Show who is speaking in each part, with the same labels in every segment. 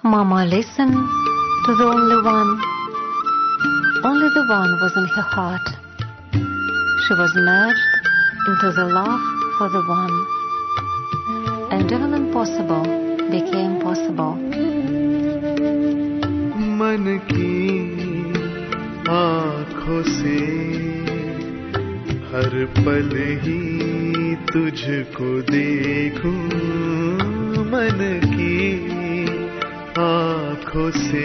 Speaker 1: Mama listened to the only one. Only the one was in her heart. She was merged into the love for the one. And even impossible became possible.
Speaker 2: मन की आँखों से हर पल ही तुझको देखूं, मन की आँखों से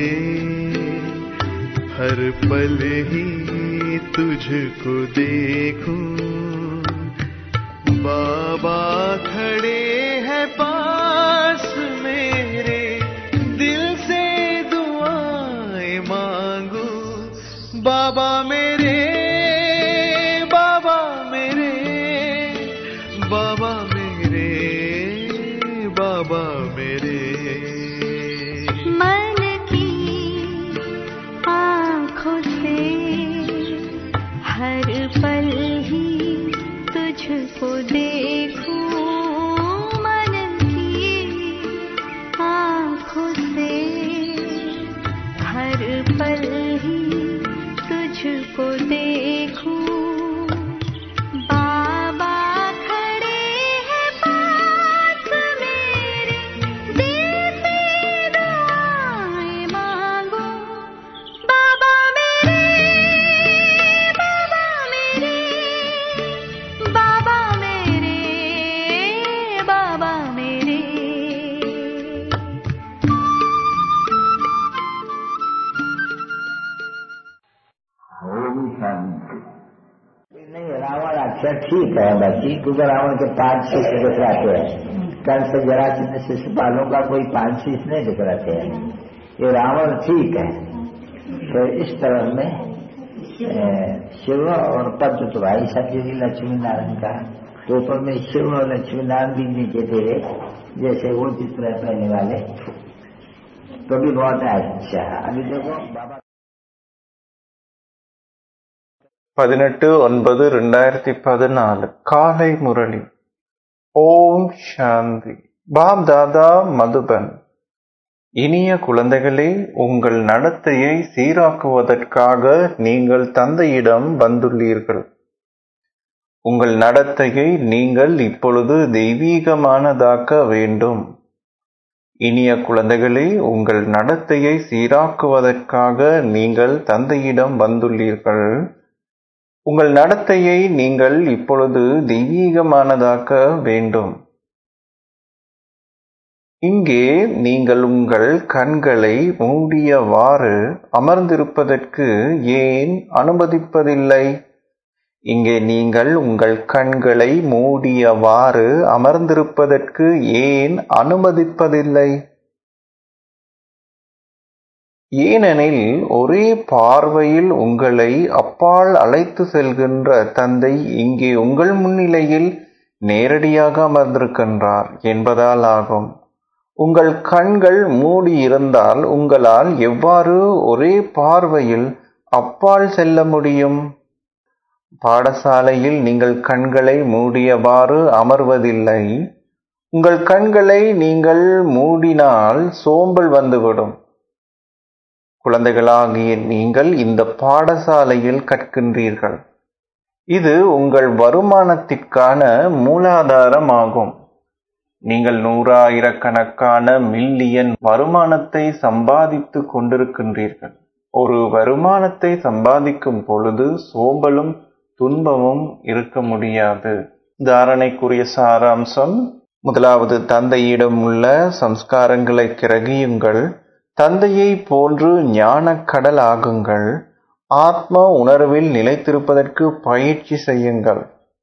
Speaker 2: हर पल ही तुझको देखूं। बाबा खड़े हैं पास मेरे, दिल से दुआएं मांगू। बाबा मेरे, बाबा मेरे, बाबा मेरे, बाबा मेरे।
Speaker 3: मन की आँखों से हर पल ही तुझको देखूं, मन की आँखों से हर पल ही तुझको देखूं। बाबा खड़े हैं पास मेरे, दिल से दुआएं मांगो। बाबा मेरे, बाबा मेरे, बाबा मेरे, बाबा मेरे।
Speaker 4: ओम शांति। नहीं, रावण अच्छा ठीक है बाकी, क्योंकि रावण के 5 शीश दिखलाते हैं। कल से जरासंध शिशुपालों का कोई 5 शीश नहीं दिखलाते हैं। ये रावण ठीक है। तो इस तरह में शिव और पद्म तो भाई सत्य जी लक्ष्मी नारायण का, तो ऊपर में शिव और लक्ष्मी नारायण भी नीचे थे जैसे वो चित्र पहने वाले, तो भी बहुत अच्छा। अभी देखो बाबा
Speaker 5: 18/9/2014 காலை முரளி. ஓம் சாந்தி. பாப் தாதா மதுபன். இனிய குழந்தைகளே, உங்கள் நடத்தையை சீராக்குவதற்காக நீங்கள் தந்தையிடம் வந்துள்ளீர்கள். உங்கள் நடத்தையை நீங்கள் இப்பொழுது தெய்வீகமானதாக்க வேண்டும். இனிய குழந்தைகளே, உங்கள் நடத்தையை சீராக்குவதற்காக நீங்கள் தந்தையிடம் வந்துள்ளீர்கள். உங்கள் நடத்தையை நீங்கள் இப்பொழுது தெய்வீகமானதாக்க வேண்டும். இங்கே நீங்கள் உங்கள் கண்களை மூடியவாறு அமர்ந்திருப்பதற்கு ஏன் அனுமதிப்பதில்லை? இங்கே நீங்கள் உங்கள் கண்களை மூடியவாறு அமர்ந்திருப்பதற்கு ஏன் அனுமதிப்பதில்லை? ஏனெனில் ஒரே பார்வையில் உங்களை அப்பால் அழைத்து செல்கின்ற தந்தை இங்கே உங்கள் முன்னிலையில் நேரடியாக அமர்ந்திருக்கின்றார் என்பதால் ஆகும். உங்கள் கண்கள் மூடி இருந்தால் உங்களால் எவ்வாறு ஒரே பார்வையில் அப்பால் செல்ல முடியும்? பாடசாலையில் நீங்கள் கண்களை மூடியவாறு அமர்வதில்லை. உங்கள் கண்களை நீங்கள் மூடினால் சோம்பல் வந்துவிடும். குழந்தைகளாகிய நீங்கள் இந்த பாடசாலையில் கற்கின்றீர்கள். இது உங்கள் வருமானத்திற்கான மூலாதாரமாகும். நீங்கள் 100,000கணக்கான மில்லியன் வருமானத்தை சம்பாதித்து கொண்டிருக்கின்றீர்கள். ஒரு வருமானத்தை சம்பாதிக்கும் பொழுது சோம்பலும் துன்பமும் இருக்க முடியாது. தாரணைக்குரிய சாராம்சம்: முதலாவது, தந்தையிடம் உள்ள சம்ஸ்காரங்களை கிரகியுங்கள். தந்தையை போன்று ஞானக்கடல் ஆகுங்கள். ஆத்ம உணர்வில் நிலைத்திருப்பதற்கு பயிற்சி செய்யுங்கள்.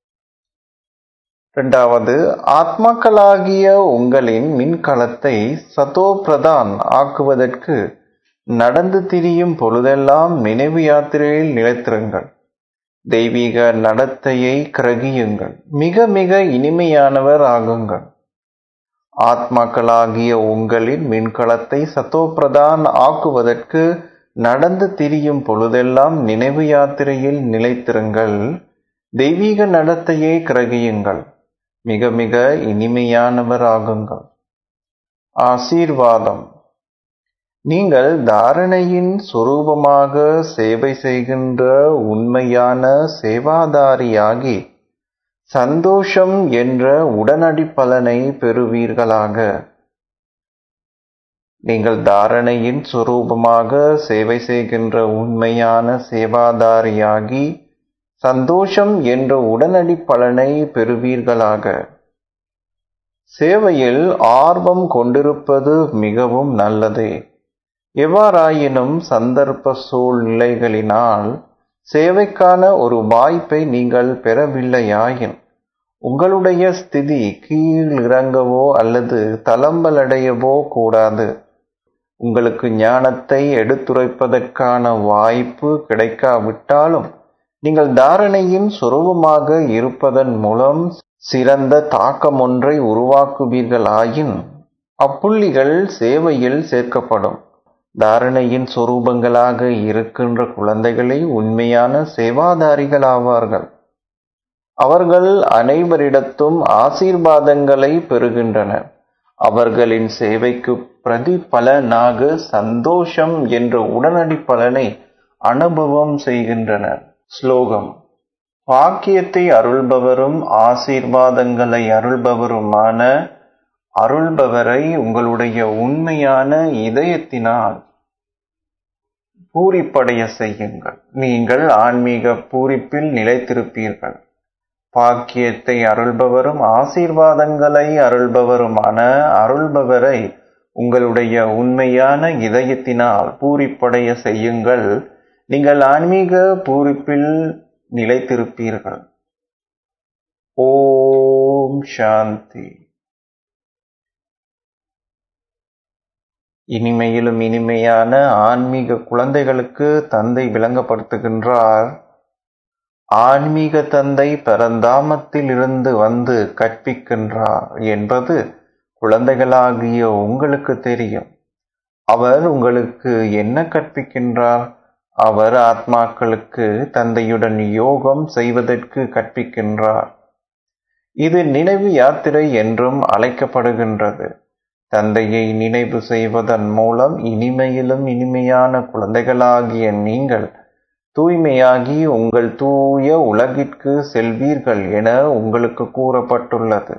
Speaker 5: இரண்டாவது, ஆத்மாக்களாகிய உங்களின் மின்கலத்தை சதோ பிரதான் ஆக்குவதற்கு நடந்து திரியும் பொழுதெல்லாம் நினைவு யாத்திரையில் நிலைத்திருங்கள். தெய்வீக நடத்தையை கிரகியுங்கள். மிக மிக இனிமையானவர் ஆகுங்கள். ஆத்மாக்களாகிய உங்களின் மின்கலத்தை சத்தோப்பிரதான் ஆக்குவதற்கு நடந்து திரியும் பொழுதெல்லாம் நினைவு யாத்திரையில் நிலைத்திருங்கள். தெய்வீக நடத்தையை கிரகியுங்கள். மிக மிக இனிமையானவர் ஆகுங்கள். ஆசீர்வாதம். நீங்கள் தாரணையின் சொரூபமாக சேவை செய்கின்ற உண்மையான சேவாதாரியாகி சந்தோஷம் என்ற உடனடி பலனை பெறுவீர்களாக. நீங்கள் தாரணையின் சொரூபமாக சேவை செய்கின்ற உண்மையான சேவாதாரியாகி சந்தோஷம் என்ற உடனடி பலனை பெறுவீர்களாக. சேவையில் ஆர்வம் கொண்டிருப்பது மிகவும் நல்லதே. எவ்வாறாயினும் சந்தர்ப்ப சூழ்நிலைகளினால் சேவைக்கான ஒரு வாய்ப்பை நீங்கள் பெறவில்லையாயின் உங்களுடைய ஸ்திதி கீழிறங்கவோ அல்லது தளம்பலடையவோ கூடாது. உங்களுக்கு ஞானத்தை எடுத்துரைப்பதற்கான வாய்ப்பு கிடைக்காவிட்டாலும் நீங்கள் தாரணையின் சொரூபமாக இருப்பதன் மூலம் சிறந்த தாக்கம் ஒன்றை உருவாக்குவீர்களாயின் அப்புள்ளிகள் சேவையில் சேர்க்கப்படும். தாரணையின் சொரூபங்களாக இருக்கின்ற குழந்தைகளே உண்மையான சேவாதாரிகள் ஆவார்கள். அவர்கள் அனைவரிடத்தும் ஆசீர்வாதங்களை பெறுகின்றனர். அவர்களின் சேவைக்கு பிரதிபலனாக சந்தோஷம் என்ற உடனடி பலனை அனுபவம் செய்கின்றனர். ஸ்லோகம். பாக்கியத்தை அருள்பவரும் ஆசீர்வாதங்களை அருள்பவருமான அருள்பவரை உங்களுடைய உண்மையான இதயத்தினால் பூரிப்படைய செய்யுங்கள். நீங்கள் ஆன்மீக பூரிப்பில் நிலைத்திருப்பீர்கள். பாக்கியத்தை அருள்பவரும் ஆசீர்வாதங்களை அருள்பவருமான அருள்பவரை உங்களுடைய உண்மையான இதயத்தினால் பூரிப்படைய செய்யுங்கள். நீங்கள் ஆன்மீக பூரிப்பில் நிலைத்திருப்பீர்கள். ஓம் சாந்தி. இனிமையிலும் இனிமையான ஆன்மீக குழந்தைகளுக்கு தந்தை விளங்கப்படுத்துகின்றார். ஆன்மீக தந்தை பரந்தாமத்தில் இருந்து வந்து கற்பிக்கின்றார் என்பது குழந்தைகளாகிய உங்களுக்கு தெரியும். அவர் உங்களுக்கு என்ன கற்பிக்கின்றார்? அவர் ஆத்மாக்களுக்கு தந்தையுடன் யோகம் செய்வதற்கு கற்பிக்கின்றார். இது நினைவு யாத்திரை என்றும் அழைக்கப்படுகின்றது. தந்தையை நினைவு செய்வதன் மூலம் இனிமையிலும் இனிமையான குழந்தைகளாகிய நீங்கள் தூய்மையாகி உங்கள் தூய உலகிற்கு செல்வீர்கள் என உங்களுக்கு கூறப்பட்டுள்ளது.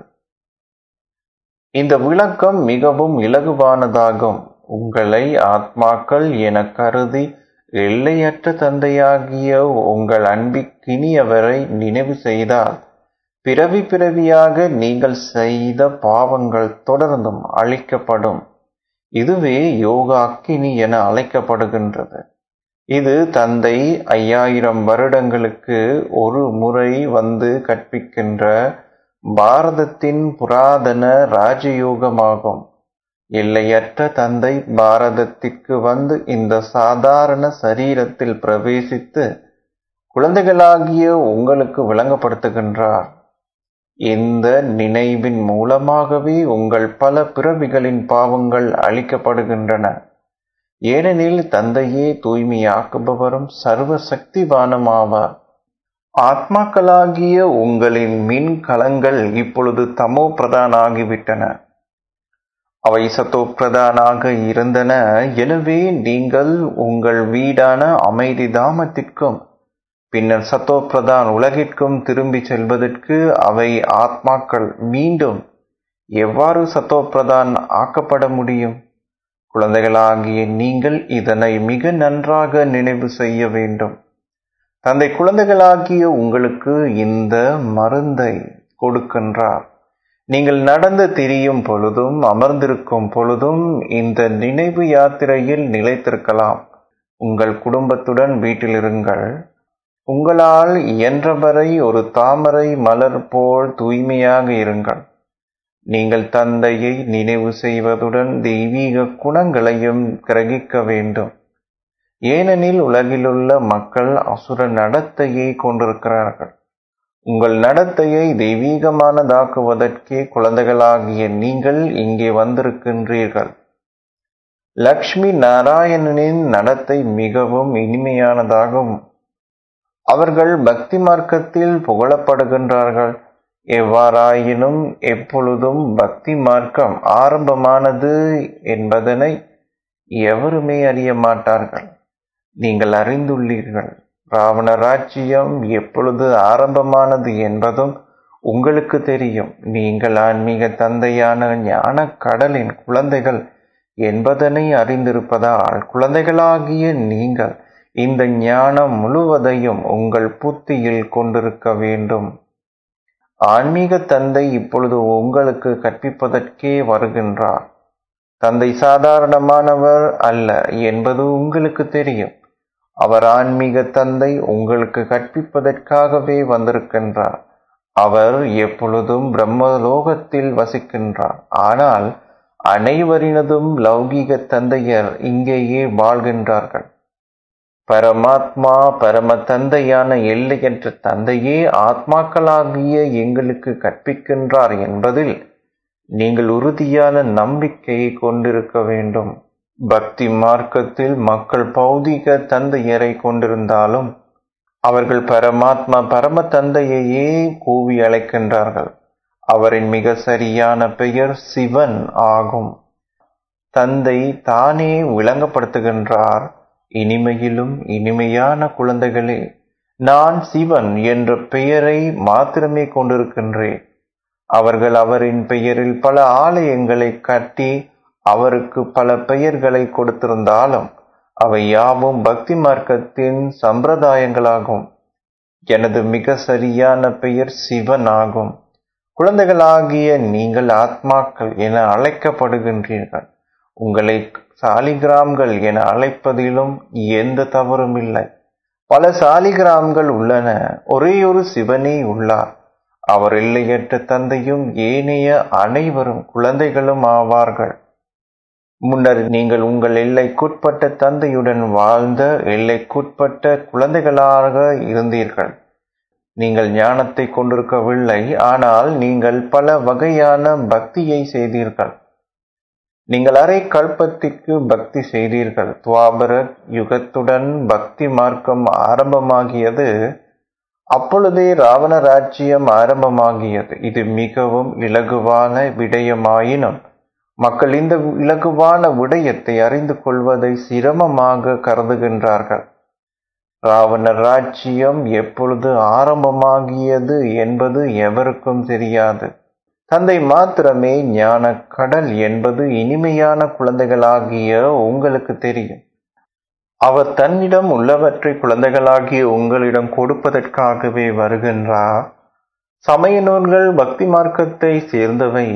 Speaker 5: இந்த விளக்கம் மிகவும் இலகுவானதாகும். உங்களை ஆத்மாக்கள் என கருதி எல்லையற்ற தந்தையாகிய உங்கள் அன்பிற்கினியவரை நினைவு செய்தால் பிறவி பிறவியாக நீங்கள் செய்த பாவங்கள் தொடர்ந்தும் அழிக்கப்படும். இதுவே யோகா அக்கினி என அழைக்கப்படுகின்றது. இது தந்தை 5000 வருடங்களுக்கு ஒரு முறை வந்து கற்பிக்கின்ற பாரதத்தின் புராதன ராஜயோகமாகும். எல்லையற்ற தந்தை பாரதத்திற்கு வந்து இந்த சாதாரண சரீரத்தில் பிரவேசித்து குழந்தைகளாகிய உங்களுக்கு விளங்கப்படுத்துகின்றார். இந்த நினைவின் மூலமாகவே உங்கள் பல பிறவிகளின் பாவங்கள் அழிக்கப்படுகின்றன. ஏனெனில் தந்தையே தூய்மையாக்குபவரும் சர்வ சக்திவானுமாவார். ஆத்மாக்களாகிய உங்களின் மின்கலங்கள் இப்பொழுது தமோ பிரதானாகிவிட்டன. அவை சத்தோ பிரதானாக இருந்தன. எனவே நீங்கள் உங்கள் வீடான அமைதி தாமத்திற்கும் பின்னர் சத்தோ பிரதான் உலகிற்கும் திரும்பி செல்வதற்கு அவை ஆத்மாக்கள் மீண்டும் எவ்வாறு சத்தோ பிரதான் ஆக்கப்பட முடியும்? குழந்தைகளாகிய நீங்கள் இதனை மிக நன்றாக நினைவு செய்ய வேண்டும். தந்தை குழந்தைகளாகிய உங்களுக்கு இந்த மருந்தை கொடுக்கின்றார். நீங்கள் நடந்து திரியும் பொழுதும் அமர்ந்திருக்கும் பொழுதும் இந்த நினைவு யாத்திரையில் நிலைத்திருக்கலாம். உங்கள் குடும்பத்துடன் வீட்டிலிருங்கள். உங்களால் இயன்றவரை ஒரு தாமரை மலர் போல் தூய்மையாக இருங்கள். நீங்கள் தந்தையை நினைவு செய்வதுடன் தெய்வீக குணங்களையும் கிரகிக்க வேண்டும். ஏனெனில் உலகிலுள்ள மக்கள் அசுர நடத்தையை கொண்டிருக்கிறார்கள். உங்கள் நடத்தையை தெய்வீகமானதாக்குவதற்கே குழந்தைகளாகிய நீங்கள் இங்கே வந்திருக்கின்றீர்கள். லக்ஷ்மி நாராயணனின் நடத்தை மிகவும் இனிமையானதாகும். அவர்கள் பக்தி மார்க்கத்தில் புகழப்படுகின்றார்கள். எவ்வாறாயினும் எப்பொழுதும் பக்தி மார்க்கம் ஆரம்பமானது என்பதனை எவருமே அறிய மாட்டார்கள். நீங்கள் அறிந்துள்ளீர்கள். ராவண ராஜ்யம் எப்பொழுது ஆரம்பமானது என்பதும் உங்களுக்கு தெரியும். நீங்கள் ஆன்மீக தந்தையான ஞான கடலின் குழந்தைகள் என்பதனை அறிந்திருப்பதால் குழந்தைகளாகிய நீங்கள் இந்த ஞானம் முழுவதையும் உங்கள் புத்தியில் கொண்டிருக்க வேண்டும். ஆன்மீக தந்தை இப்பொழுது உங்களுக்கு கற்பிப்பதற்கே வருகின்றார். தந்தை சாதாரணமானவர் அல்ல என்பது உங்களுக்கு தெரியும். அவர் ஆன்மீக தந்தை உங்களுக்கு கற்பிப்பதற்காகவே வந்திருக்கின்றார். அவர் எப்பொழுதும் பிரம்மலோகத்தில் வசிக்கின்றார். ஆனால் அனைவரினதும் லௌகீக தந்தையர் இங்கேயே வாழ்கின்றார்கள். பரமாத்மா பரம தந்தையான எல்லையற்ற தந்தையே ஆத்மாக்களாகிய எங்களுக்கு கற்பிக்கின்றார் என்பதில் நீங்கள் உறுதியான நம்பிக்கையை கொண்டிருக்க வேண்டும். பக்தி மார்க்கத்தில் மக்கள் பௌதிக தந்தையரை கொண்டிருந்தாலும் அவர்கள் பரமாத்மா பரம தந்தையையே கூவி அழைக்கின்றார்கள். அவரின் மிக சரியான பெயர் சிவன் ஆகும். தந்தை தானே விளங்கப்படுத்துகின்றார். இனிமையிலும் இனிமையான குழந்தைகளே, நான் சிவன் என்ற பெயரை மாத்திரமே கொண்டிருக்கின்றேன். அவர்கள் அவரின் பெயரில் பல ஆலயங்களை கட்டி அவருக்கு பல பெயர்களை கொடுத்திருந்தாலும் அவை யாவும் பக்தி மார்க்கத்தின் சம்பிரதாயங்களாகும். எனது மிக சரியான பெயர் சிவன் ஆகும். குழந்தைகளாகிய நீங்கள் ஆத்மாக்கள் என அழைக்கப்படுகின்றீர்கள். உங்களை சாலிகிராம்கள் என அழைப்பதிலும் எந்த தவறும் இல்லை. பல சாலிகிராம்கள் உள்ளன. ஒரே ஒரு சிவனே உள்ளார். அவர் எல்லையற்ற தந்தையும் ஏனைய அனைவரும் குழந்தைகளும் ஆவார்கள். முன்னர் நீங்கள் உங்கள் எல்லைக்குட்பட்ட தந்தையுடன் வாழ்ந்த எல்லைக்குட்பட்ட குழந்தைகளாக இருந்தீர்கள். நீங்கள் ஞானத்தை கொண்டிருக்கவில்லை. ஆனால் நீங்கள் பல வகையான பக்தியை செய்தீர்கள். நீங்கள் அரை கல்பத்திற்கு பக்தி செய்தீர்கள். துவாபர யுகத்துடன் பக்தி மார்க்கம் ஆரம்பமாகியது. அப்பொழுதே ராவண ராஜ்யம் ஆரம்பமாகியது. இது மிகவும் இலகுவான விடயமாயினும் மக்கள் இந்த இலகுவான விடயத்தை அறிந்து கொள்வதை சிரமமாக கருதுகின்றார்கள். ராவண ராஜ்யம் எப்பொழுது ஆரம்பமாகியது என்பது எவருக்கும் தெரியாது. தந்தை மாத்திரமே ஞான கடல் என்பது இனிமையான குழந்தைகளாகிய உங்களுக்கு தெரியும். அவர் தன்னிடம் உள்ளவற்றை குழந்தைகளாகிய உங்களிடம் கொடுப்பதற்காகவே வருகின்றார். சமய நூல்கள் பக்தி மார்க்கத்தை சேர்ந்தவை.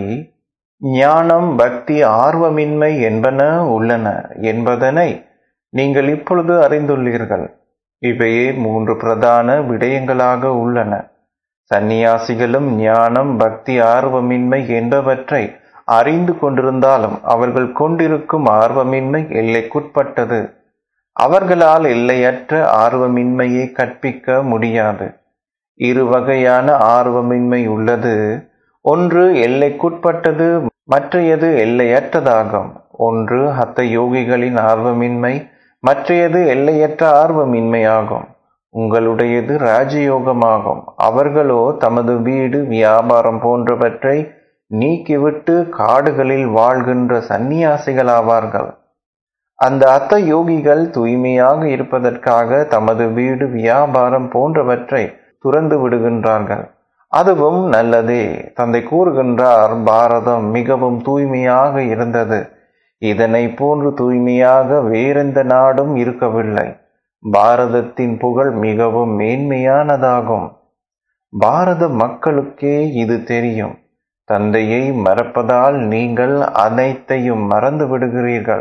Speaker 5: ஞானம், பக்தி, ஆர்வமின்மை என்பன உள்ளன என்பதனை நீங்கள் இப்பொழுது அறிந்துள்ளீர்கள். இவையே 3 பிரதான விடயங்களாக உள்ளன. சந்நியாசிகளும் ஞானம், பக்தி, ஆர்வமின்மை என்பவற்றை அறிந்து கொண்டிருந்தாலும் அவர்கள் கொண்டிருக்கும் ஆர்வமின்மை எல்லைக்குட்பட்டது. அவர்களால் எல்லையற்ற ஆர்வமின்மையை கற்பிக்க முடியாது. 2 வகையான ஆர்வமின்மை உள்ளது. ஒன்று எல்லைக்குட்பட்டது, மற்றையது எல்லையற்றதாகும். ஒன்று ஹத்த யோகிகளின் ஆர்வமின்மை, மற்றையது எல்லையற்ற ஆர்வமின்மையாகும். உங்களுடையது ராஜயோகமாகும். அவர்களோ தமது வீடு, வியாபாரம் போன்றவற்றை நீக்கிவிட்டு காடுகளில் வாழ்கின்ற சந்நியாசிகளாவார்கள். அந்த அத்த யோகிகள் தூய்மையாக இருப்பதற்காக தமது வீடு, வியாபாரம் போன்றவற்றை துறந்து விடுகின்றார்கள். அதுவும் நல்லதே. தந்தை கூறுகின்றார், பாரதம் மிகவும் தூய்மையாக இருந்தது. இதனை போன்று தூய்மையாக வேறெந்த நாடும் இருக்கவில்லை. பாரதத்தின் புகழ் மிகவும் மேன்மையானதாகும். பாரத மக்களுக்கே இது தெரியும். தந்தையை மறப்பதால் நீங்கள் அனைத்தையும் மறந்து விடுகிறீர்கள்.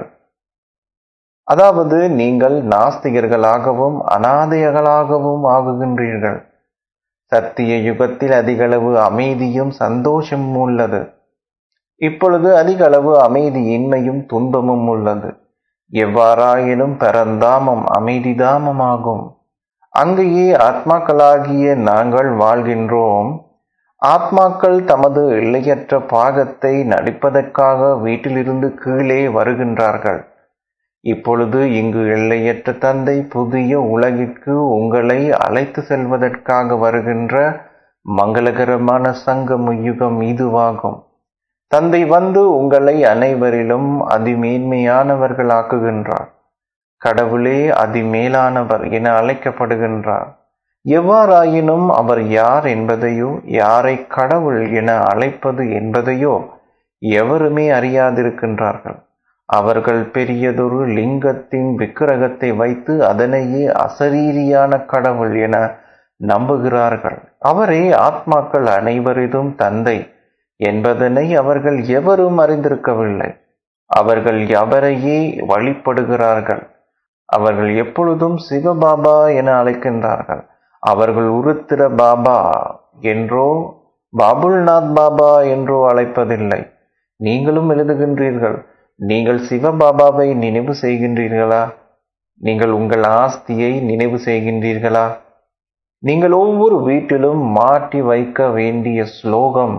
Speaker 5: அதாவது நீங்கள் நாஸ்திகர்களாகவும் அநாதைகளாகவும் ஆகுகின்றீர்கள். சத்திய யுகத்தில் அதிகளவு அமைதியும் சந்தோஷமும் உள்ளது. இப்பொழுது அதிகளவு அமைதியின்மையும் துன்பமும் உள்ளது. எவ்வாறாயினும் பரந்தாமம் அமைதிதாமமாகும். அங்கேயே ஆத்மாக்களாகிய நாங்கள் வாழ்கின்றோம். ஆத்மாக்கள் தமது எல்லையற்ற பாகத்தை நடிப்பதற்காக வீட்டிலிருந்து கீழே வருகின்றார்கள். இப்பொழுது இங்கு எல்லையற்ற தந்தை புதிய உலகிற்கு உங்களை அழைத்து செல்வதற்காக வருகின்ற மங்களகரமான சங்கம யுகம் இதுவாகும். தந்தை வந்து உங்களை அனைவரிலும் அதிமேன்மையானவர்களாக்குகின்றார். கடவுளே அதிமேலானவர் என அழைக்கப்படுகின்றார். எவ்வாறாயினும் அவர் யார் என்பதையோ, யாரை கடவுள் என அழைப்பது என்பதையோ எவருமே அறியாதிருக்கின்றார்கள். அவர்கள் பெரியதொரு லிங்கத்தின் விக்கிரகத்தை வைத்து அதனையே அசரீரியான கடவுள் என நம்புகிறார்கள். அவரே ஆத்மாக்கள் அனைவரிதும் தந்தை என்பதனை அவர்கள் எவரும் அறிந்திருக்கவில்லை. அவர்கள் அவரையே வழிபடுகிறார்கள். அவர்கள் எப்பொழுதும் சிவபாபா என அழைக்கின்றார்கள். அவர்கள் உருத்திர பாபா என்றோ பாபுல்நாத் பாபா என்றோ அழைப்பதில்லை. நீங்களும் எழுதுகின்றீர்கள், நீங்கள் சிவபாபாவை நினைவு செய்கின்றீர்களா? நீங்கள் உங்கள் ஆஸ்தியை நினைவு செய்கின்றீர்களா? நீங்கள் ஒவ்வொரு வீட்டிலும் மாட்டி வைக்க வேண்டிய ஸ்லோகம்,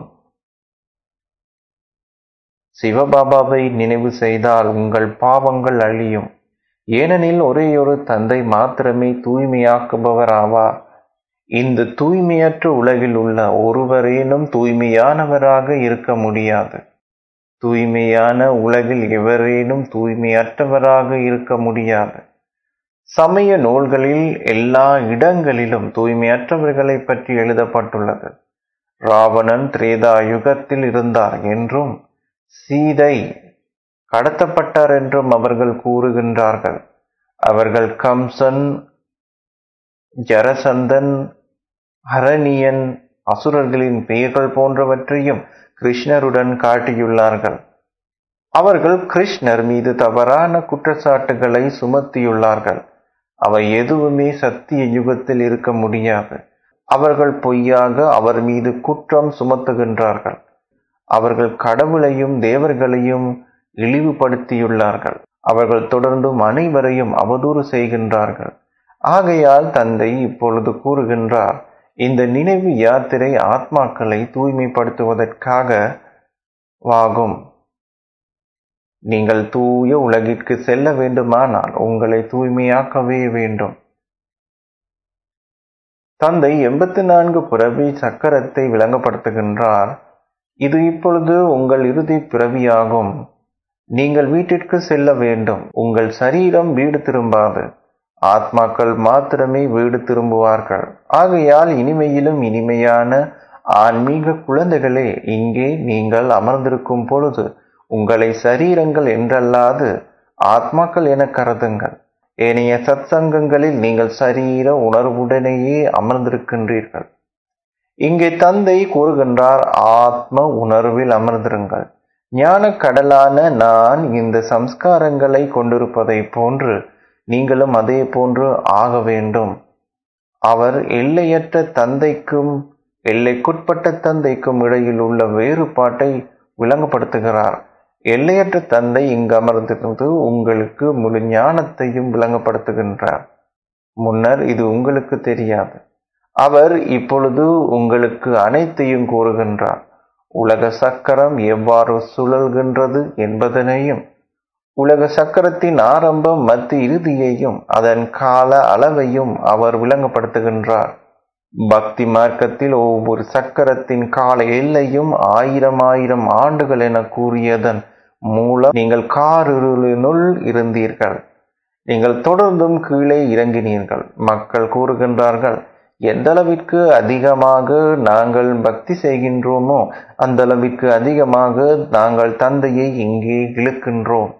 Speaker 5: சிவபாபாவை நினைவு செய்தால் உங்கள் பாவங்கள் அழியும். ஏனெனில் ஒரேயொரு தந்தை மாத்திரமே தூய்மையாக்குபவர் ஆவார். இந்த தூய்மையற்ற உலகில் உள்ள ஒருவரேனும் தூய்மையானவராக இருக்க முடியாது. தூய்மையான உலகில் எவரேனும் தூய்மையற்றவராக இருக்க முடியாது. சமய நூல்களில் எல்லா இடங்களிலும் தூய்மையற்றவர்களை பற்றி எழுதப்பட்டுள்ளது. ராவணன் திரேதா யுகத்தில் இருந்தார் என்றும் சீதை கடத்தப்பட்டார் என்றும் அவர்கள் கூறுகின்றார்கள். அவர்கள் கம்சன், ஜரசந்தன், ஹரணியன், அசுரர்களின் பெயர்கள் போன்றவற்றையும் கிருஷ்ணருடன் காட்டியுள்ளார்கள். அவர்கள் கிருஷ்ணர் மீது தவறான குற்றச்சாட்டுகளை சுமத்தியுள்ளார்கள். அவை எதுவுமே சத்திய யுகத்தில் இருக்க முடியாது. அவர்கள் பொய்யாக அவர் மீது குற்றம் சுமத்துகின்றார்கள். அவர்கள் கடவுளையும் தேவர்களையும் இழிவுபடுத்தியுள்ளார்கள். அவர்கள் தொடர்ந்தும் அனைவரையும் அவதூறு செய்கின்றார்கள். ஆகையால் தந்தை இப்பொழுது கூறுகின்றார், இந்த நினைவு யாத்திரை ஆத்மாக்களை தூய்மைப்படுத்துவதற்காக வாகும். நீங்கள் தூய உலகிற்கு செல்ல வேண்டுமானால் உங்களை தூய்மையாக்கவே வேண்டும். தந்தை 84 பிறவி சக்கரத்தை விளங்கப்படுத்துகின்றார். இது இப்பொழுது உங்கள் இறுதி பிறவியாகும். நீங்கள் வீட்டிற்கு செல்ல வேண்டும். உங்கள் சரீரம் வீடு திரும்பாது. ஆத்மாக்கள் மாத்திரமே வீடு திரும்புவார்கள். ஆகையால் இனிமையிலும் இனிமையான ஆன்மீக குழந்தைகளே, இங்கே நீங்கள் அமர்ந்திருக்கும் பொழுது உங்களை சரீரங்கள் என்றல்லாது ஆத்மாக்கள் என கருதுங்கள். ஏனைய சத்சங்கங்களில் நீங்கள் சரீர உணர்வுடனேயே அமர்ந்திருக்கின்றீர்கள். இங்கே தந்தை கூறுகின்றார், ஆத்ம உணர்வில் அமர்ந்திருங்கள். ஞான கடலான நான் இந்த சம்ஸ்காரங்களை கொண்டிருப்பதை போன்று நீங்களும் அதே போன்று ஆக வேண்டும். அவர் எல்லையற்ற தந்தைக்கும் எல்லைக்குட்பட்ட தந்தைக்கும் இடையில் உள்ள வேறுபாட்டை விளங்கப்படுத்துகிறார். எல்லையற்ற தந்தை இங்கு அமர்ந்திருந்து உங்களுக்கு முழு ஞானத்தையும் விளங்கப்படுத்துகின்றார். முன்னர் இது உங்களுக்கு தெரியாது. அவர் இப்பொழுது உங்களுக்கு அனைத்தையும் கூறுகின்றார். உலக சக்கரம் எவ்வாறு சுழல்கின்றது என்பதனையும், உலக சக்கரத்தின் ஆரம்பம் மத்திய இறுதியையும் அதன் கால அளவையும் அவர் விளங்கப்படுத்துகின்றார். பக்தி மார்க்கத்தில் ஒவ்வொரு சக்கரத்தின் கால எல்லையும் 1000 ஆண்டுகள் என கூறியதன் மூலம் நீங்கள் காரிருளினுள் இருந்தீர்கள். நீங்கள் தொடர்ந்தும் கீழே இறங்கினீர்கள். மக்கள் கூறுகின்றார்கள், எந்தளவிற்கு அதிகமாக நாங்கள் பக்தி செய்கின்றோமோ அந்த அளவிற்கு அதிகமாக நாங்கள் தந்தையை இங்கே இழுக்கின்றோம்.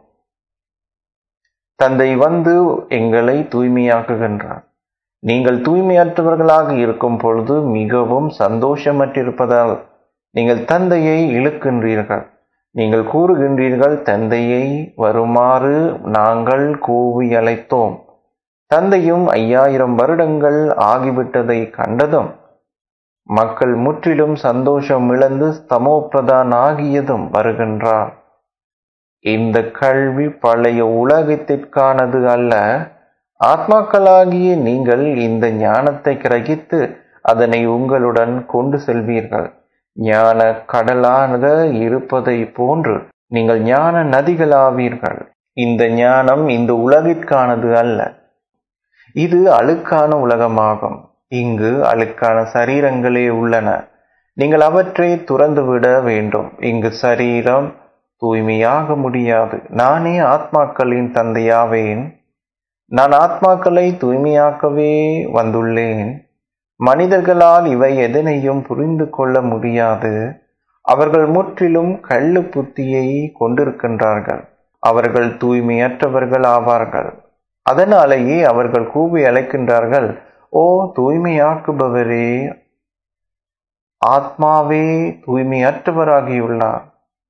Speaker 5: தந்தை வந்து எங்களை தூய்மையாக்குகின்றார். நீங்கள் தூய்மையற்றவர்களாக இருக்கும் பொழுது மிகவும் சந்தோஷமற்றிருப்பதால் நீங்கள் தந்தையை இழுக்கின்றீர்கள். நீங்கள் கூறுகின்றீர்கள், தந்தையை வருமாறு நாங்கள் கூவி அழைத்தோம். தந்தையும் 5000 வருடங்கள் ஆகிவிட்டதை கண்டதும் மக்கள் முற்றிலும் சந்தோஷம் இழந்து ஸ்தமோப்பிரதான் ஆகியதும் வருகின்றார். இந்த கல்வி பழைய உலகத்திற்கானது அல்ல. ஆத்மாக்களாகிய நீங்கள் இந்த ஞானத்தை கிரகித்து அதனை உங்களுடன் கொண்டு செல்வீர்கள். ஞான கடலாக இருப்பதை போன்று நீங்கள் ஞான நதிகளாவீர்கள். இந்த ஞானம் இந்த உலகிற்கானது அல்ல. இது அழுக்கான உலகமாகும். இங்கு அழுக்கான சரீரங்களே உள்ளன. நீங்கள் அவற்றை துறந்துவிட வேண்டும். இங்கு சரீரம் தூய்மையாக முடியாது. நானே ஆத்மாக்களின் தந்தையாவேன். நான் ஆத்மாக்களை தூய்மையாக்கவே வந்துள்ளேன். மனிதர்களால் இவை எதனையும் புரிந்து கொள்ள முடியாது. அவர்கள் முற்றிலும் கள்ளு புத்தியை கொண்டிருக்கின்றார்கள். அவர்கள் தூய்மையற்றவர்கள் ஆவார்கள். அதனாலேயே அவர்கள் கூவி அழைக்கின்றார்கள், ஓ தூய்மையாக்குபவரே, ஆத்மாவே தூய்மையற்றவராகியுள்ளார்.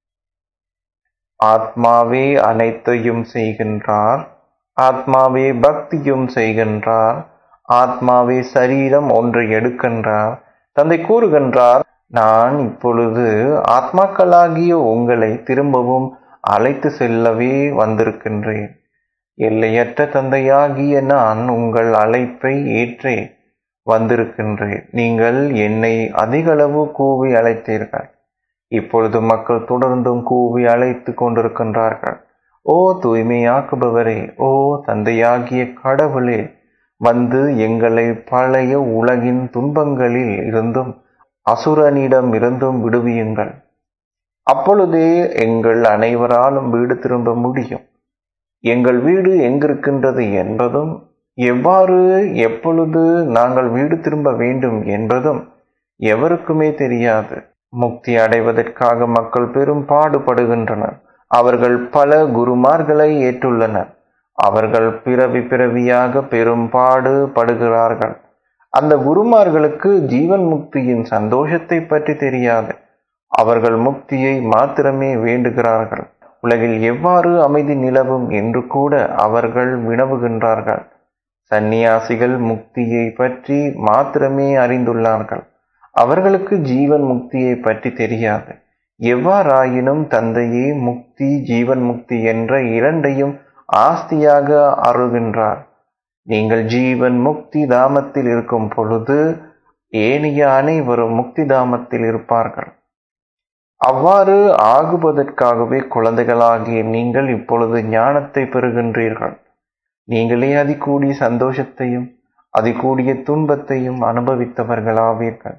Speaker 5: ஆத்மாவே அனைத்தையும் செய்கின்றார். ஆத்மாவே பக்தியும் செய்கின்றார். ஆத்மாவே சரீரம் ஒன்றை எடுக்கின்றார். தந்தை கூறுகின்றார், நான் இப்பொழுது ஆத்மாக்களாகிய உங்களை திரும்பவும் அழைத்து செல்லவே வந்திருக்கின்றேன். எல்லையற்ற தந்தையாகிய நான் உங்கள் அழைப்பை ஏற்றே வந்திருக்கின்றேன். நீங்கள் என்னை அதிகளவு கூவி அழைத்தீர்கள். இப்பொழுது மக்கள் தொடர்ந்தும் கூவி அழைத்து கொண்டிருக்கின்றார்கள். ஓ தூய்மையாக்குபவரே, ஓ தந்தையாகிய கடவுளே, வந்து எங்களை பழைய உலகின் துன்பங்களில் இருந்தும் அசுரனிடம் இருந்தும் விடுவியுங்கள். அப்பொழுதே எங்கள் அனைவராலும் வீடு திரும்ப முடியும். எங்கள் வீடு எங்கிருக்கின்றது என்பதும், எவ்வாறு எப்பொழுது நாங்கள் வீடு திரும்ப வேண்டும் என்பதும் எவருக்குமே தெரியாது. முக்தி அடைவதற்காக மக்கள் பெரும் பாடுபடுகின்றனர். அவர்கள் பல குருமார்களை ஏற்றுள்ளனர். அவர்கள் பிறவியாக பெரும் பாடுபடுகிறார்கள். அந்த குருமார்களுக்கு ஜீவன் முக்தியின் சந்தோஷத்தை பற்றி தெரியாது. அவர்கள் முக்தியை மாத்திரமே வேண்டுகிறார்கள். உலகில் எவ்வாறு அமைதி நிலவும் என்று கூட அவர்கள் வினவுகின்றார்கள். சந்நியாசிகள் முக்தியை பற்றி மாத்திரமே அறிந்துள்ளார்கள். அவர்களுக்கு ஜீவன் முக்தியை பற்றி தெரியாது. எவ்வாறாயினும் தந்தையே முக்தி, ஜீவன் முக்தி என்ற இரண்டையும் ஆஸ்தியாக அருள்கின்றார். நீங்கள் ஜீவன் முக்தி தாமத்தில் இருக்கும் பொழுது ஏனைய அனைவரும் முக்தி தாமத்தில் இருப்பார்கள். அவ்வாறு ஆகுவதற்காகவே குழந்தைகளாகிய நீங்கள் இப்பொழுது ஞானத்தை பெறுகின்றீர்கள். நீங்களே அதிகூடிய சந்தோஷத்தையும் அதிகூடிய துன்பத்தையும் அனுபவித்தவர்களாவீர்கள்.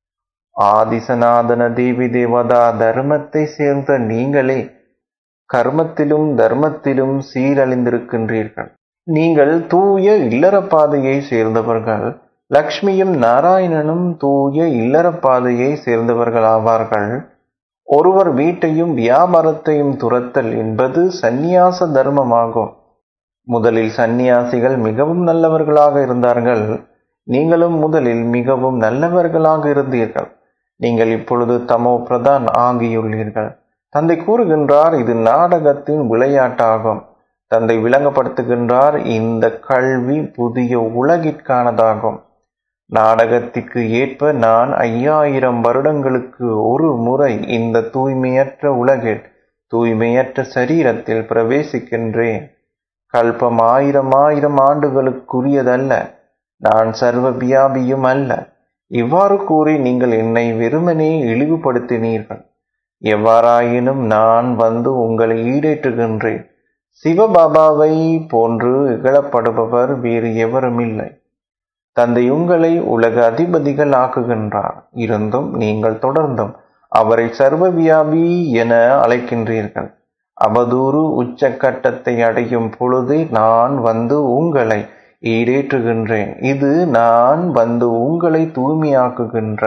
Speaker 5: ஆதிசநாதன தேவி தேவதா தர்மத்தை சேர்ந்த நீங்களே கர்மத்திலும் தர்மத்திலும் சீரழிந்திருக்கின்றீர்கள். நீங்கள் தூய இல்லற பாதையை சேர்ந்தவர்கள். லக்ஷ்மியும் நாராயணனும் தூய இல்லற பாதையை சேர்ந்தவர்கள் ஆவார்கள். ஒருவர் வீட்டையும் வியாபாரத்தையும் துரத்தல் என்பது சந்நியாச தர்மமாகும். முதலில் சந்நியாசிகள் மிகவும் நல்லவர்களாக இருந்தார்கள். நீங்களும் முதலில் மிகவும் நல்லவர்களாக இருந்தீர்கள். நீங்கள் இப்பொழுது தமோ பிரதான் ஆகியுள்ளீர்கள். தந்தை கூறுகின்றார், இது நாடகத்தின் விளையாட்டாகும். தந்தை விளங்கப்படுத்துகின்றார், இந்த கல்வி புதிய உலகிற்கானதாகும். நாடகத்திற்கு ஏற்ப நான் 5000 வருடங்களுக்கு ஒரு முறை இந்த தூய்மையற்ற உலகில் தூய்மையற்ற சரீரத்தில் பிரவேசிக்கின்றேன். கல்பம் 1000 ஆண்டுகளுக்குரியதல்ல. நான் சர்வ வியாபியும் அல்ல. இவ்வாறு கூறி நீங்கள் என்னை வெறுமனே இழிவுபடுத்தினீர்கள். எவ்வாறாயினும் நான் வந்து உங்களை ஈடேற்றுகின்றேன். சிவபாபாவை போன்று இகழப்படுபவர் வேறு எவருமில்லை. தந்தை உங்களை உலக அதிபதிகள் ஆக்குகின்றார். இருந்தும் நீங்கள் தொடர்ந்தும் அவரை சர்வவியாபி என அழைக்கின்றீர்கள். அவதூறு உச்சக்கட்டத்தை அடையும் பொழுதே நான் வந்து உங்களை ஈடேற்றுகின்றேன். இது நான் வந்து உங்களை தூய்மையாக்குகின்ற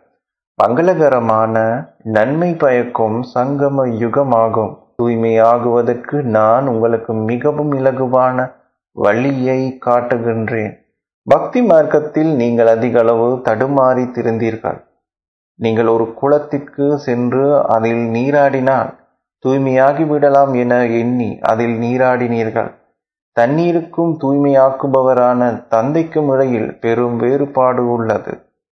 Speaker 5: மங்களகரமான நன்மை பயக்கும் சங்கம யுகமாகும். தூய்மையாகுவதற்கு நான் உங்களுக்கு மிகவும் இலகுவான வழியை காட்டுகின்றேன். பக்தி மார்க்கத்தில் நீங்கள் அதிக அளவு தடுமாறி திரிந்தீர்கள். நீங்கள் ஒரு குளத்திற்கு சென்று அதில் நீராடினால் தூய்மையாகிவிடலாம் என எண்ணி அதில் நீராடினீர்கள். தண்ணீருக்கும் தூய்மையாக்குபவரான தந்தைக்கும் இடையில் பெரும் வேறுபாடு உள்ளது.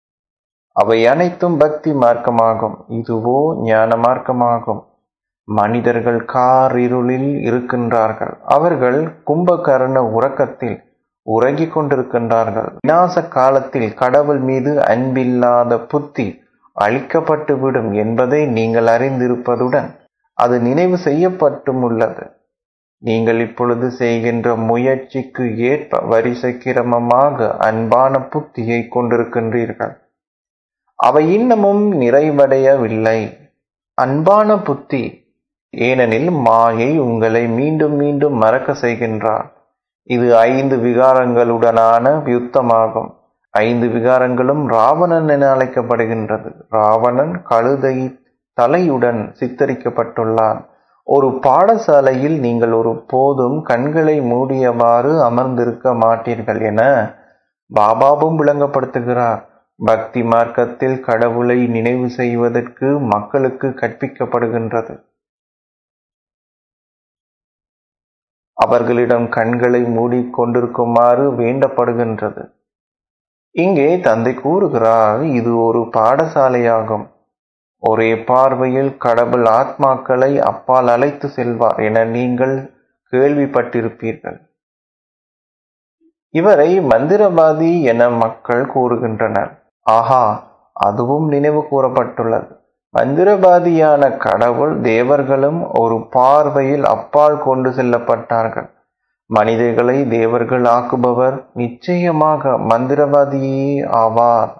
Speaker 5: அவை அனைத்தும் பக்தி மார்க்கமாகும். இதுவோ ஞான மார்க்கமாகும். மனிதர்கள் காரிருளில் இருக்கின்றார்கள். அவர்கள் கும்பகர்ண உறக்கத்தில் உறங்கிக் கொண்டிருக்கின்றார்கள். விநாச காலத்தில் கடவுள் மீது அன்பில்லாத புத்தி அழிக்கப்பட்டுவிடும் என்பதை நீங்கள் அறிந்திருப்பதுடன் அது நினைவு செய்யப்பட்டும் உள்ளது. நீங்கள் இப்பொழுது செய்கின்ற முயற்சிக்கு ஏற்ப வரிசை கிரமமாக அன்பான புத்தியை கொண்டிருக்கின்றீர்கள். அவை இன்னமும் நிறைவடையவில்லை. அன்பான புத்தி, ஏனெனில் மாயை உங்களை மீண்டும் மீண்டும் மறக்க செய்கின்றார். இது 5 விகாரங்களுடனான யுத்தமாகும். 5 விகாரங்களும் ராவணன் என அழைக்கப்படுகின்றது. ராவணன் கழுதை தலையுடன் சித்தரிக்கப்பட்டுள்ளான். ஒரு பாடசாலையில் நீங்கள் ஒரு போதும் கண்களை மூடியவாறு அமர்ந்திருக்க மாட்டீர்கள் என பாபாவும் விளங்கப்படுத்துகிறார். பக்தி மார்க்கத்தில் கடவுளை நினைவு செய்வதற்கு மக்களுக்கு கற்பிக்கப்படுகின்றது. அவர்களிடம் கண்களை மூடிக்கொண்டிருக்குமாறு வேண்டப்படுகின்றது. இங்கே தந்தை கூறுகிறார், இது ஒரு பாடசாலையாகும். ஒரே பார்வையில் கடவுள் ஆத்மாக்களை அப்பால் அழைத்து செல்வார் என நீங்கள் கேள்விப்பட்டிருப்பீர்கள். இவரை மந்திரவாதி என மக்கள் கூறுகின்றனர். ஆஹா, அதுவும் நினைவு கூறப்பட்டுள்ளது. மந்திரவாதியான கடவுள் தேவர்களும் ஒரு பார்வையில் அப்பால் கொண்டு செல்லப்பட்டார்கள். மனிதர்களை தேவர்கள் ஆக்குபவர் நிச்சயமாக மந்திரவாதியே ஆவார்.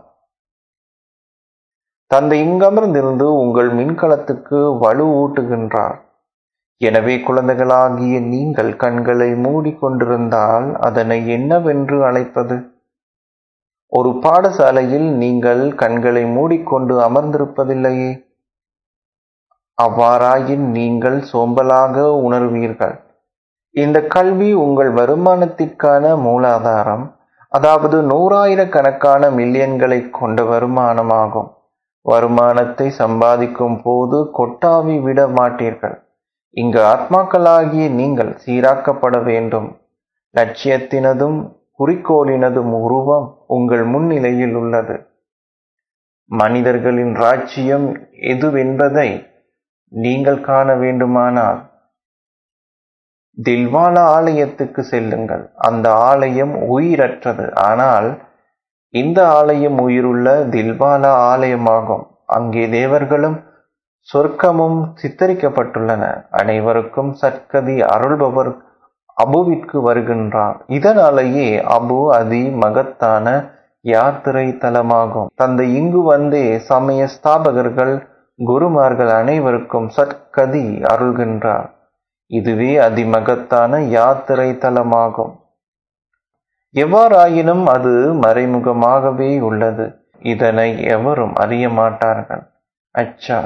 Speaker 5: தந்தை இங்கமர்ந்திருந்து உங்கள் மின்கலத்துக்கு வலு ஊட்டுகின்றார். எனவே குழந்தைகளாகிய நீங்கள் கண்களை மூடிக்கொண்டிருந்தால் அதனை என்னவென்று அழைப்பது? ஒரு பாடசாலையில் நீங்கள் கண்களை மூடிக்கொண்டு அமர்ந்திருப்பதில்லையே. அவ்வாறாயின் நீங்கள் சோம்பலாக உணர்வீர்கள். இந்த கல்வி உங்கள் வருமானத்திற்கான மூலாதாரம், அதாவது 100,000 மில்லியன்களை கொண்ட வருமானமாகும். வருமானத்தை சம்பாதிக்கும் போது கொட்டாவி விட மாட்டீர்கள். இங்கு ஆத்மாக்களாகிய நீங்கள் சீராக்கப்பட வேண்டும். லட்சியத்தினதும் குறிக்கோளினதும் உருவம் உங்கள் முன்னிலையில் உள்ளது. மனிதர்களின் ராஜ்யம் எதுவென்பதை நீங்கள் காண வேண்டுமானால் தில்வாலா ஆலயத்துக்கு செல்லுங்கள். அந்த ஆலயம் உயிரற்றது, ஆனால் இந்த ஆலயம் உயிருள்ள தில்வாலா ஆலயமாகும். அங்கே தேவர்களும் சொர்க்கமும் சித்தரிக்கப்பட்டுள்ளன. அனைவருக்கும் சத்கதி அருள்பவர் அபுவிற்கு வருகின்றார். இதனாலேயே அபு அதி மகத்தான யாத்திரை தலமாகும். தந்தை இங்கு வந்தே சமய ஸ்தாபகர்கள் குருமார்கள் அனைவருக்கும் சத்கதி அருள்கின்றார். இதுவே அதிமகத்தான யாத்திரை தலமாகும். எவ்வாறாயினும் அது மறைமுகமாகவே உள்ளது. இதனை எவரும் அறிய மாட்டார்கள். அச்சா,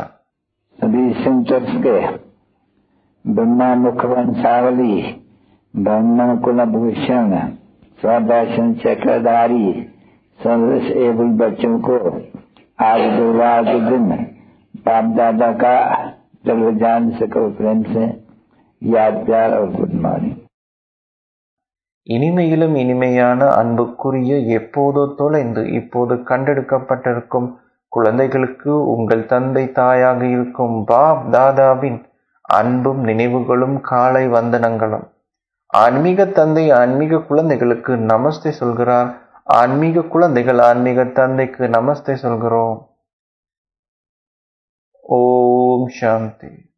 Speaker 4: ब्रह्मा मुखवंशावली, ब्राह्मण कुल भूषण, स्वदर्शन चक्रधारी, सर्वश एवं बच्चों को आज गुरुवार के दिन बाप दादा का जलवजान से प्रेम से याद प्यार और गुड मॉर्निंग.
Speaker 5: இனிமையிலும் இனிமையான அன்புக்குரிய எப்போதோ தொலைந்து இப்போது கண்டெடுக்கப்பட்டிருக்கும் குழந்தைகளுக்கு உங்கள் தந்தை தாயாக இருக்கும் பாப் தாதாவின் அன்பும் நினைவுகளும் காலை வந்தனங்களும். ஆன்மீக தந்தை ஆன்மீக குழந்தைகளுக்கு நமஸ்தே சொல்கிறார். ஆன்மீக குழந்தைகள் ஆன்மீக தந்தைக்கு நமஸ்தே சொல்கிறோம். ஓம் சாந்தி.